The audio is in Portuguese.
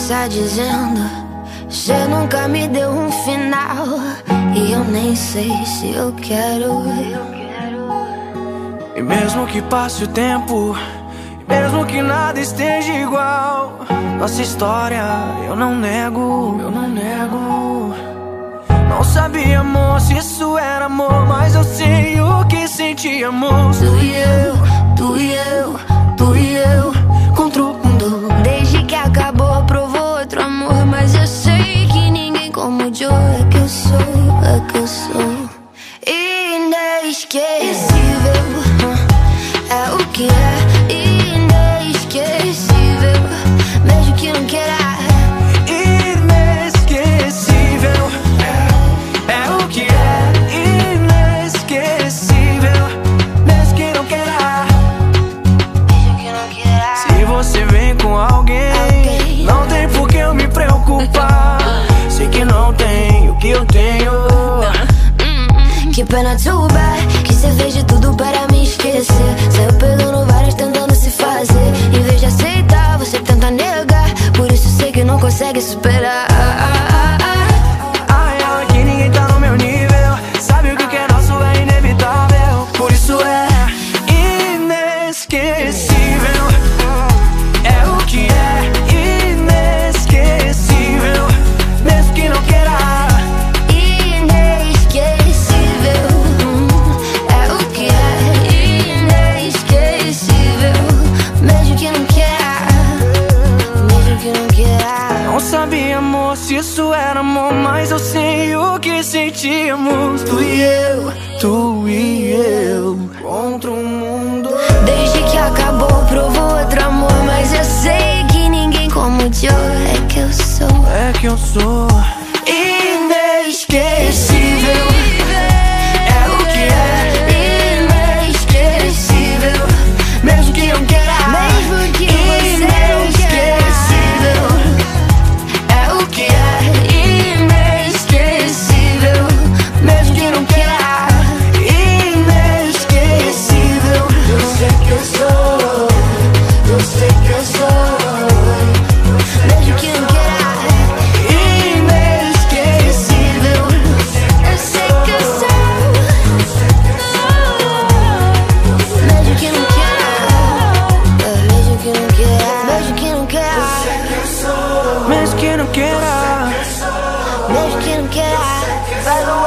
começar dizendo: cê nunca me deu um final, e eu nem sei se eu quero. E mesmo que passe o tempo, e mesmo que nada esteja igual, nossa história eu não nego, eu não nego. Não sabia, amor, se isso era amor, mas eu sei o que sentíamos. Tu e eu, tu e eu, tu e eu contra o mundo. Desde que acabou provou outro amor, mas eu sei que ninguém como o Joe. É que eu sou inesquecível. É o que é inesquecível, mesmo que não queira. Inesquecível, é o que é inesquecível, mesmo que não queira. Se você vem com alguém, não tem por que eu me preocupar. Sei que não tem o que eu tenho. Que pena, too bad, que cê fez de tudo para me esquecer. Saiu pegando várias tentando se fazer. Em vez de aceitar, você tenta negar. Por isso sei que não consegue superar. Ai, ai, que ninguém tá no meu nível. Sabe o que é nosso é inevitável. Por isso é inesquecível. É o que é inesquecível, mesmo que não queira. Não sabia, amor, se isso era amor, mas eu sei o que sentíamos. Tu e eu contra o mundo. Desde que acabou provou outro amor, mas eu sei que ninguém como o Joe. É que eu sou Inesquecível. É o que é inesquecível, mesmo que não queira. Mesmo que você não Inesquecível. É o que é inesquecível, mesmo que não queira. Inesquecível. Eu sei que eu sou, eu sei que eu sou, mesmo que não queira. inesquecível. Eu sei que eu sou, mesmo que não queira. Mesmo que não queira. Mesmo que não queira. Mesmo que não queira. Mesmo que não queira.